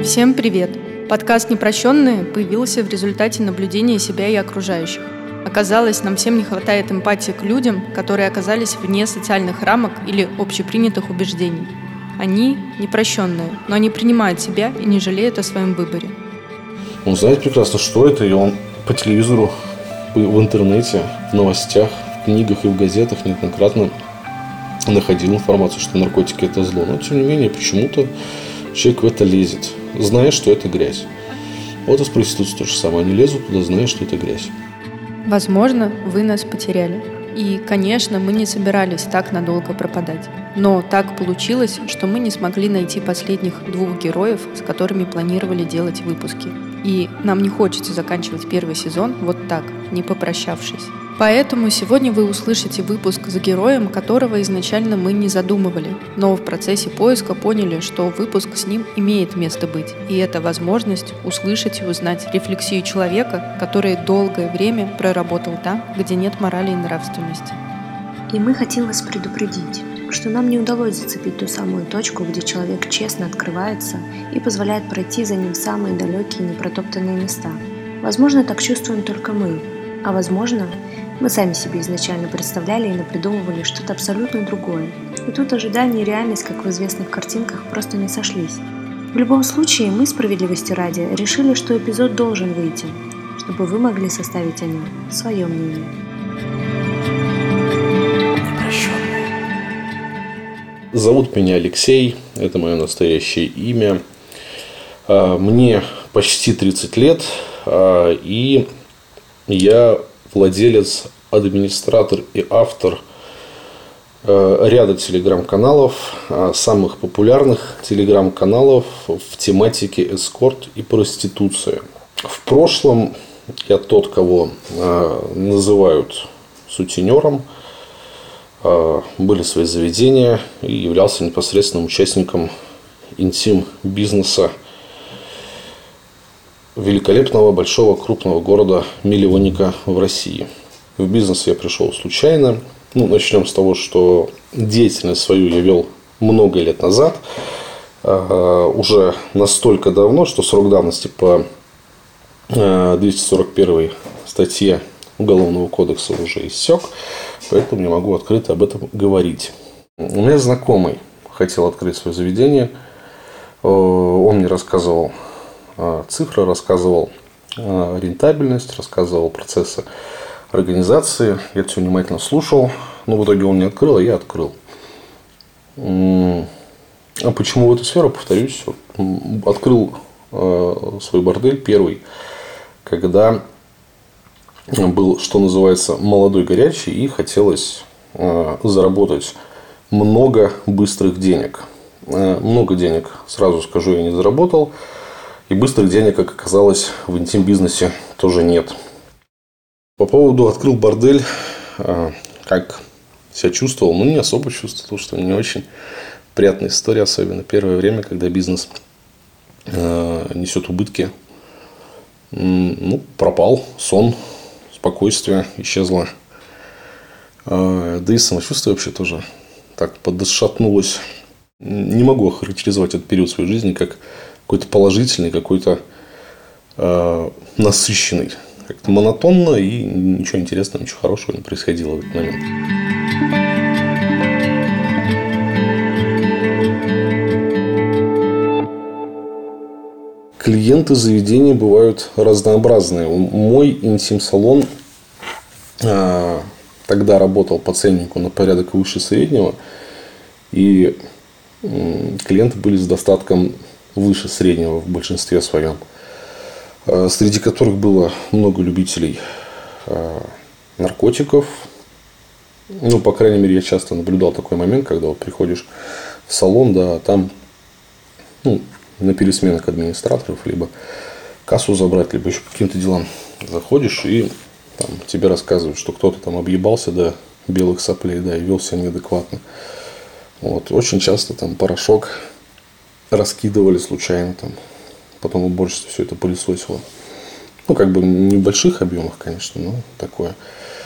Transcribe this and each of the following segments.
Всем привет! Подкаст «Непрощенные» появился в результате наблюдения себя и окружающих. Оказалось, нам всем не хватает эмпатии к людям, которые оказались вне социальных рамок или общепринятых убеждений. Они непрощенные, но они принимают себя и не жалеют о своем выборе. Он знает прекрасно, что это, и он по телевизору, в интернете, в новостях, в книгах и в газетах неоднократно находил информацию, что наркотики – это зло. Но, тем не менее, почему-то человек в это лезет, зная, что это грязь. Вот и с проституцией то же самое. Они лезут туда, зная, что это грязь. Возможно, вы нас потеряли. И, конечно, мы не собирались так надолго пропадать. Но так получилось, что мы не смогли найти последних 2 героев, с которыми планировали делать выпуски. И нам не хочется заканчивать первый сезон вот так, не попрощавшись. Поэтому сегодня вы услышите выпуск с героем, которого изначально мы не задумывали, но в процессе поиска поняли, что выпуск с ним имеет место быть. И это возможность услышать и узнать рефлексию человека, который долгое время проработал там, где нет морали и нравственности. И мы хотим вас предупредить, что нам не удалось зацепить ту самую точку, где человек честно открывается и позволяет пройти за ним в самые далекие непротоптанные места. Возможно, так чувствуем только мы, а возможно, мы сами себе изначально представляли и напридумывали что-то абсолютно другое. И тут ожидание и реальность, как в известных картинках, просто не сошлись. В любом случае, мы, справедливости ради, решили, что эпизод должен выйти, чтобы вы могли составить о нем свое мнение. Зовут меня Алексей, это мое настоящее имя. Мне почти 30 лет, и я владелец, администратор и автор ряда телеграм-каналов, самых популярных телеграм-каналов в тематике эскорт и проституция. В прошлом я тот, кого называют сутенером, были свои заведения и являлся непосредственным участником интим-бизнеса великолепного, большого, крупного города-миллионника в России. В бизнес я пришел случайно. Начнем с того, что деятельность свою я вел много лет назад. Уже настолько давно, что срок давности по 241 статье Уголовного кодекса уже иссек. Поэтому не могу открыто об этом говорить. У меня знакомый хотел открыть свое заведение. Он мне рассказывал цифры, рассказывал рентабельность, рассказывал процессы организации. Я все внимательно слушал. Но в итоге он не открыл, а я открыл. А почему в эту сферу, повторюсь, открыл свой бордель первый, когда был, что называется, молодой, горячий, и хотелось заработать много быстрых денег. Много денег, сразу скажу, я не заработал. И быстрых денег, как оказалось, в интим-бизнесе тоже нет. По поводу открыл бордель, как себя чувствовал, не особо чувствовал, потому что не очень приятная история, особенно первое время, когда бизнес несет убытки. Пропал сон, спокойствие исчезло. Да и самочувствие вообще тоже так подшатнулось. Не могу охарактеризовать этот период своей жизни как какой-то положительный, какой-то насыщенный. Как-то монотонно, и ничего интересного, ничего хорошего не происходило в этот момент. Клиенты заведения бывают разнообразные. Мой интим-салон тогда работал по ценнику на порядок выше среднего. И клиенты были с достатком выше среднего в большинстве своем. Среди которых было много любителей наркотиков. По крайней мере, я часто наблюдал такой момент, когда приходишь в салон, да, там на пересменах администраторов, либо кассу забрать, либо еще по каким-то делам заходишь, и там тебе рассказывают, что кто-то там объебался до белых соплей, да, и вел себя неадекватно. Очень часто там порошок раскидывали случайно, там, потом уборщица все это пылесосило. Не в больших объемах, конечно, но такое.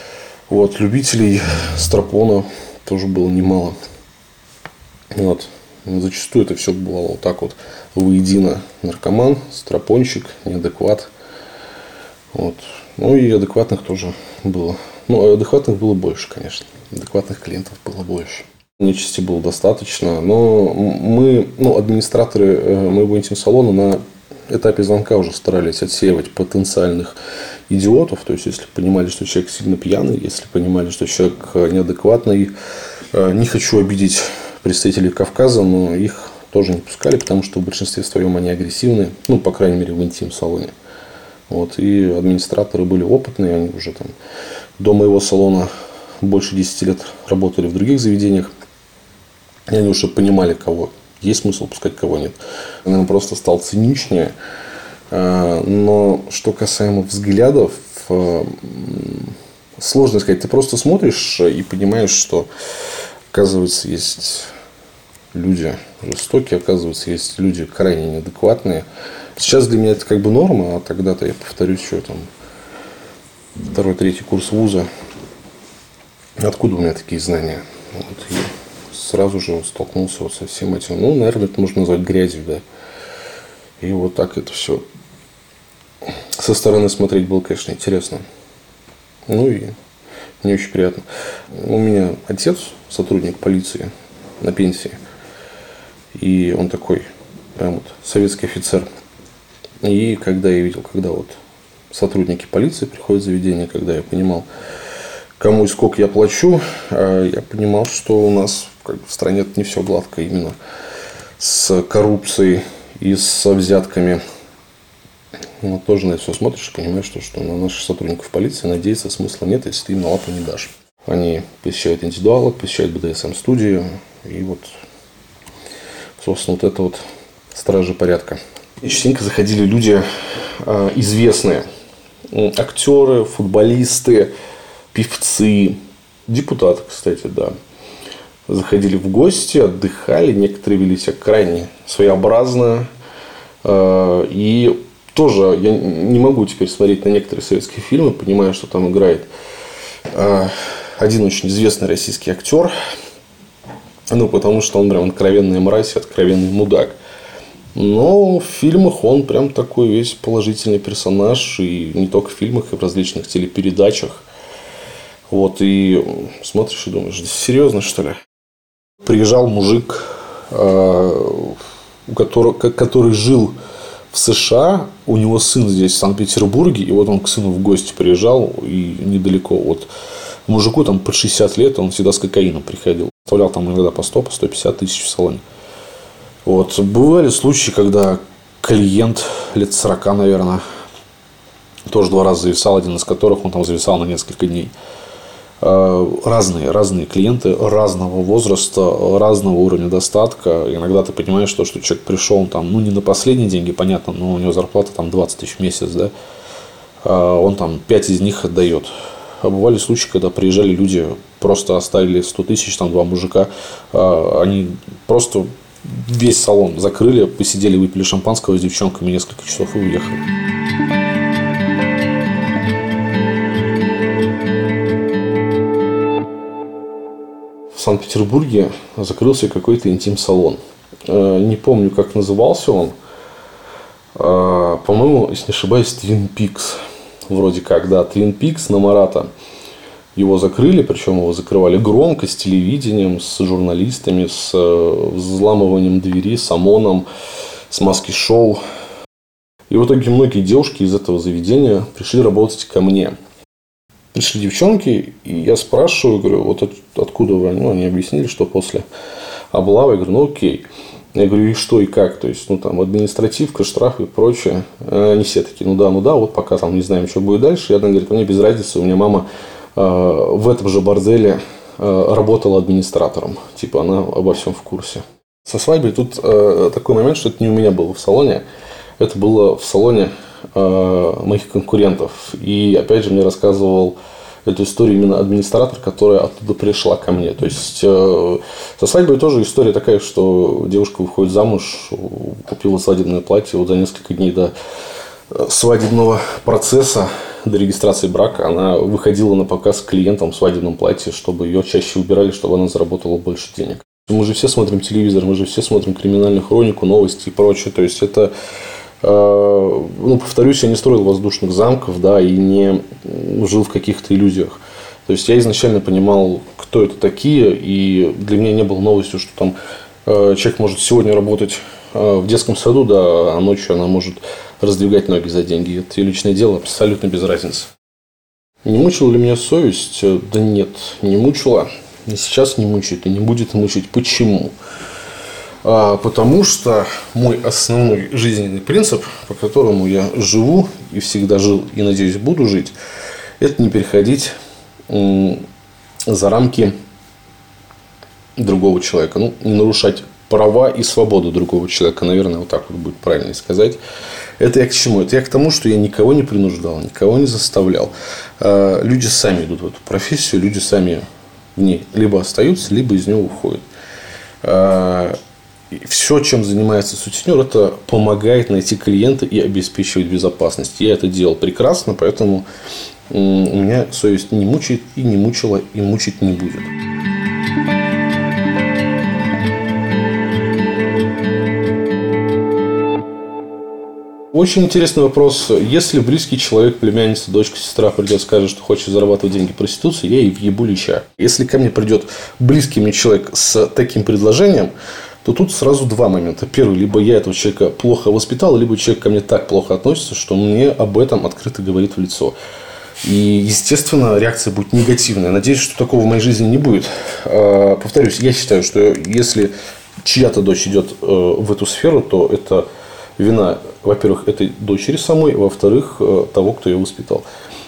Любителей стропона тоже было немало. Зачастую это все бывало вот так вот воедино. Наркоман, стропончик, неадекват. Вот. Ну и адекватных тоже было. Ну, адекватных было больше, конечно. Адекватных клиентов было больше. Нечисти было достаточно. Но мы, администраторы моего интим-салона на этапе звонка уже старались отсеивать потенциальных идиотов. То есть, если понимали, что человек сильно пьяный, если понимали, что человек неадекватный. Не хочу обидеть представителей Кавказа, но их тоже не пускали, потому что в большинстве своем они агрессивны. Ну, по крайней мере, в интим-салоне. Вот. И администраторы были опытные. Они уже там до моего салона больше 10 лет работали в других заведениях. И они уже понимали, кого есть смысл пускать, кого нет. Наверное, просто стал циничнее. Но что касаемо взглядов, сложно сказать. Ты просто смотришь и понимаешь, что, оказывается, есть люди жестокие, оказывается, есть люди крайне неадекватные. Сейчас для меня это как бы норма, а тогда-то, я повторюсь, что там 2-3 курс вуза. Откуда у меня такие знания? Вот. И сразу же столкнулся вот со всем этим. Ну, наверное, это можно назвать грязью, да. И вот так это все со стороны смотреть было, конечно, интересно. Ну и мне очень приятно. У меня отец, сотрудник полиции на пенсии. И он такой прям вот советский офицер. И когда я видел, когда вот сотрудники полиции приходят в заведение, когда я понимал, кому и сколько я плачу, я понимал, что у нас как бы в стране не все гладко именно с коррупцией и с взятками. Но тоже на это все смотришь и понимаешь, что на наших сотрудников полиции надеяться смысла нет, если ты им на лапу не дашь. Они посещают индивидуалок, посещают БДСМ-студию. И вот, собственно, вот это вот стражи порядка. И частенько заходили люди известные. Актеры, футболисты, певцы, депутаты, кстати, да. Заходили в гости, отдыхали. Некоторые вели себя крайне своеобразно. И тоже я не могу теперь смотреть на некоторые советские фильмы, понимая, что там играет один очень известный российский актер. Ну, потому что он прям откровенная мразь, откровенный мудак. Но в фильмах он прям такой весь положительный персонаж. И не только в фильмах, и в различных телепередачах. Вот, и смотришь и думаешь, да серьезно, что ли? Приезжал мужик, который жил в США, у него сын здесь, в Санкт-Петербурге, и вот он к сыну в гости приезжал, и недалеко от мужику там под 60 лет, он всегда с кокаином приходил. Оставлял там иногда по 100-150 тысяч в салоне. Вот. Бывали случаи, когда клиент лет 40, наверное, тоже 2 раза зависал, один из которых он там зависал на несколько дней. Разные клиенты, разного возраста, разного уровня достатка. Иногда ты понимаешь, что человек пришел там, ну, не на последние деньги, понятно, но у него зарплата там 20 тысяч в месяц, да, он там 5 из них отдает. А бывали случаи, когда приезжали люди, просто оставили 100 тысяч, там 2 мужика, они просто весь салон закрыли, посидели, выпили шампанского с девчонками несколько часов и уехали. В Санкт-Петербурге закрылся какой-то интим-салон. Не помню, как назывался он. По-моему, если не ошибаюсь, Twin Peaks. Вроде как, да, Twin Peaks на Марата. Его закрыли, причем его закрывали громко, с телевидением, с журналистами, с взламыванием двери, с ОМОНом, с маски-шоу. И в итоге многие девушки из этого заведения пришли работать ко мне. Пришли девчонки, и я спрашиваю, говорю, вот откуда вы? Ну, они объяснили, что после облавы. Я говорю, ну окей. Я говорю, и что, и как? То есть, ну, там, административка, штрафы и прочее. Они все такие, ну да, вот пока там не знаем, что будет дальше. И одна говорит, мне без разницы, у меня мама в этом же борделе работала администратором. Типа, она обо всем в курсе. Со свадьбой тут такой момент, что это не у меня было в салоне. Это было в салоне моих конкурентов. И опять же мне рассказывал эту историю именно администратор, которая оттуда пришла ко мне. То есть со свадьбой тоже история такая, что девушка выходит замуж, купила свадебное платье, вот за несколько дней до свадебного процесса, до регистрации брака, она выходила на показ клиентам в свадебном платье, чтобы ее чаще убирали, чтобы она заработала больше денег. Мы же все смотрим телевизор, мы же все смотрим криминальную хронику, новости и прочее. То есть это, повторюсь, я не строил воздушных замков, да, и не жил в каких-то иллюзиях. То есть я изначально понимал, кто это такие, и для меня не было новостью, что там человек может сегодня работать в детском саду, да, а ночью она может раздвигать ноги за деньги. Это ее личное дело, абсолютно без разницы. Не мучила ли меня совесть? Да нет, не мучила. И сейчас не мучает, и не будет мучить. Почему? Потому что мой основной жизненный принцип, по которому я живу и всегда жил, и, надеюсь, буду жить, это не переходить за рамки другого человека. Не нарушать права и свободу другого человека. Наверное, вот так вот будет правильно сказать. Это я к чему? Это я к тому, что я никого не принуждал, никого не заставлял. Люди сами идут в эту профессию, люди сами в ней либо остаются, либо из нее уходят. Все, чем занимается сутенер, это помогает найти клиента и обеспечивать безопасность. Я это делал прекрасно, поэтому у меня совесть не мучает и не мучила, и мучить не будет. Очень интересный вопрос. Если близкий человек, племянница, дочка, сестра придет и скажет, что хочет зарабатывать деньги проституцией, я ей въебу леща. Если ко мне придет близкий мне человек с таким предложением, то тут сразу два момента. Первый, либо я этого человека плохо воспитал, либо человек ко мне так плохо относится, что мне об этом открыто говорит в лицо. И, естественно, реакция будет негативная. Надеюсь, что такого в моей жизни не будет. Повторюсь, я считаю, что если чья-то дочь идет в эту сферу, то это вина, во-первых, этой дочери самой, во-вторых, того, кто ее воспитал.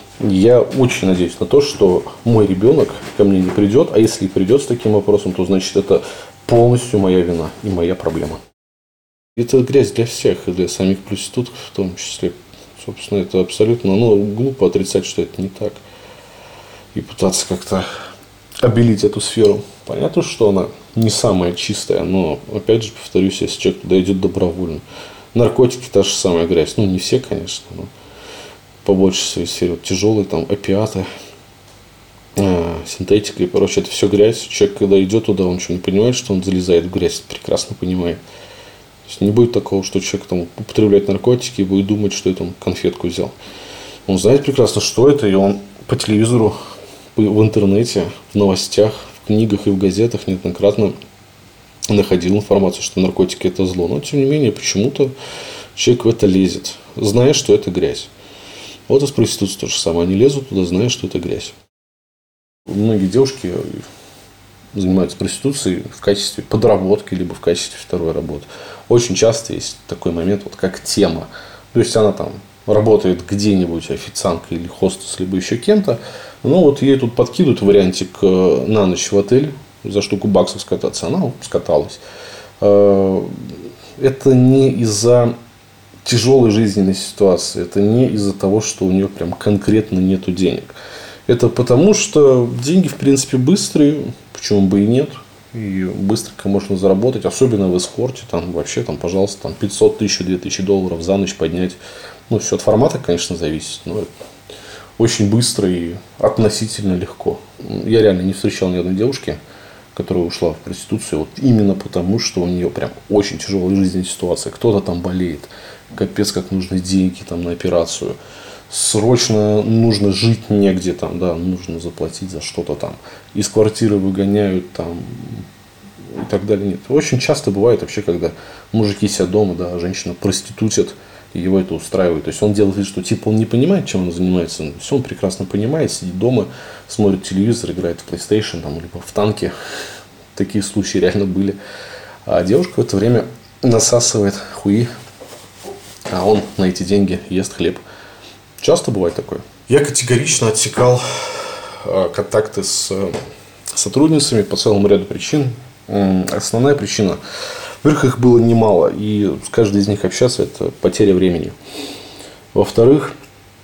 Я очень надеюсь на то, что мой ребенок ко мне не придет, а если и придет с таким вопросом, то значит это полностью моя вина и моя проблема. Это грязь для всех, и для самих проституток в том числе. Собственно, это абсолютно глупо отрицать, что это не так. И пытаться как-то обелить эту сферу. Понятно, что она не самая чистая, но, опять же, повторюсь, если человек туда идет добровольно. Наркотики – та же самая грязь. Не все, конечно, но по большей своей сфере. Тяжелые там опиаты, синтетика и прочее. Это все грязь. Человек, когда идет туда, он что, не понимает, что он залезает в грязь? Прекрасно понимает. То есть не будет такого, что человек там употребляет наркотики и будет думать, что это он конфетку взял. Он знает прекрасно, что это, и он по телевизору, в интернете, в новостях, в книгах и в газетах неоднократно находил информацию, что наркотики – это зло. Но, тем не менее, почему-то человек в это лезет, зная, что это грязь. Вот и с проституцией то же самое. Они лезут туда, зная, что это грязь. Многие девушки занимаются проституцией в качестве подработки, либо в качестве второй работы. Очень часто есть такой момент, как тема. То есть, она там работает где-нибудь официанткой или хостес, либо еще кем-то. Ей тут подкидывают вариантик на ночь в отель, за штуку баксов скататься. Она скаталась. Это не из-за тяжелой жизненной ситуации. Это не из-за того, что у нее прям конкретно нету денег. Это потому, что деньги, в принципе, быстрые. Почему бы и нет. И быстренько можно заработать. Особенно в эскорте. Пожалуйста, 500, 1000, 2000 долларов за ночь поднять. Все от формата, конечно, зависит. Но очень быстро и относительно легко. Я реально не встречал ни одной девушки, которая ушла в проституцию именно потому, что у нее прям очень тяжелая жизненная ситуация. Кто-то там болеет. Капец, как нужны деньги на операцию. Срочно нужно жить негде. Нужно заплатить за что-то там. Из квартиры выгоняют и так далее. Нет. Очень часто бывает вообще, когда мужики сидят дома, женщина проститутит, и его это устраивает. То есть он делает вид, что он не понимает, чем он занимается. Но все он прекрасно понимает, сидит дома, смотрит телевизор, играет в PlayStation, либо в танки. Такие случаи реально были. А девушка в это время насасывает хуи, а он на эти деньги ест хлеб. Часто бывает такое. Я категорично отсекал контакты с сотрудницами по целому ряду причин. Основная причина. Во-первых, их было немало, и с каждой из них общаться – это потеря времени. Во-вторых,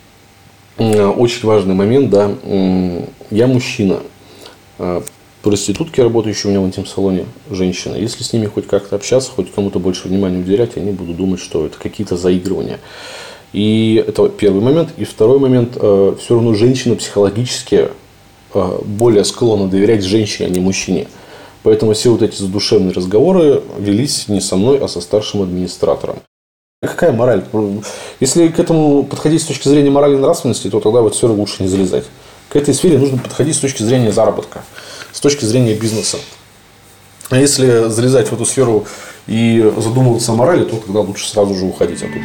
очень важный момент, я мужчина. Проститутки, работающие у меня в интим-салоне, женщина. Если с ними хоть как-то общаться, хоть кому-то больше внимания уделять, они будут думать, что это какие-то заигрывания. И это первый момент. И второй момент, все равно женщина психологически более склонна доверять женщине, а не мужчине. Поэтому все вот эти задушевные разговоры велись не со мной, а со старшим администратором. Какая мораль? Если к этому подходить с точки зрения морали и нравственности, то тогда в эту сферу лучше не залезать. К этой сфере нужно подходить с точки зрения заработка, с точки зрения бизнеса. А если залезать в эту сферу и задумываться о морали, то тогда лучше сразу же уходить оттуда.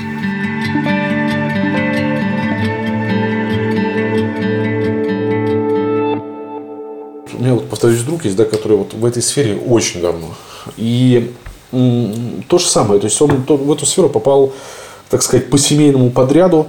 У меня, повторюсь, друг есть, который в этой сфере очень давно. И то же самое. То есть он в эту сферу попал, так сказать, по семейному подряду.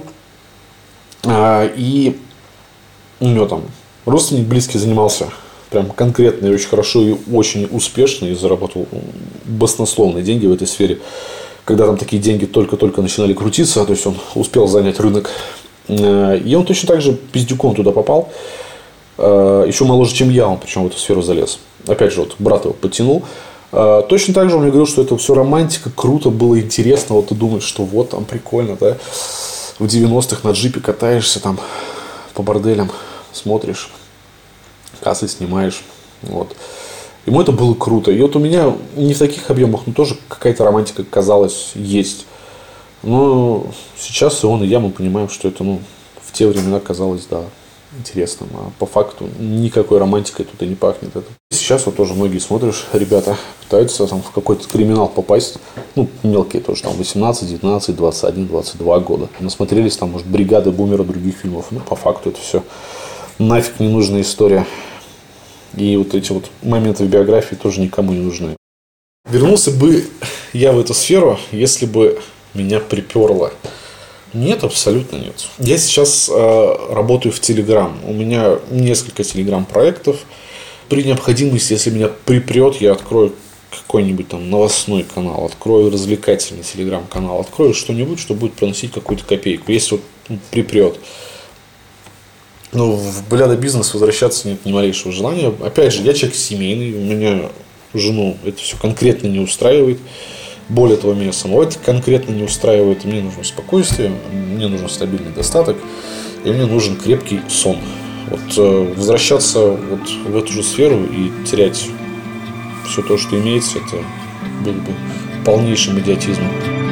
И у него там родственник близкий занимался прям конкретно и очень хорошо, и очень успешно, и заработал баснословные деньги в этой сфере. Когда там такие деньги только-только начинали крутиться, то есть он успел занять рынок. И он точно так же пиздюком туда попал. Еще моложе, чем я, он причем в эту сферу залез. Опять же, брат его подтянул. Точно так же он мне говорил, что это все романтика, круто, было интересно. Ты думаешь, что там прикольно, да? В 90-х на джипе катаешься там по борделям, смотришь, кассы снимаешь. Ему это было круто. И у меня не в таких объемах, но тоже какая-то романтика, казалось, есть. Но сейчас и он, и я, мы понимаем, что это, в те времена казалось, да, интересным. А по факту никакой романтикой тут и не пахнет. Сейчас тоже многие смотришь, ребята пытаются в какой-то криминал попасть. Мелкие тоже, 18, 19, 21, 22 года. Насмотрелись может, бригады, бумера, других фильмов. По факту это все нафиг ненужная история. И эти моменты в биографии тоже никому не нужны. Вернулся бы я в эту сферу, если бы меня приперло. Нет, абсолютно нет. Я сейчас работаю в Telegram. У меня несколько Telegram-проектов. При необходимости, если меня припрет, я открою какой-нибудь новостной канал, открою развлекательный Telegram-канал, открою что-нибудь, что будет приносить какую-то копейку. Если припрет. Но в бляда-бизнес возвращаться нет ни малейшего желания. Опять же, я человек семейный, у меня жену это все конкретно не устраивает. Более того, меня самого это конкретно не устраивает. Мне нужно спокойствие, мне нужен стабильный достаток, и мне нужен крепкий сон. Возвращаться в эту же сферу и терять все то, что имеется, это было бы полнейшим идиотизмом.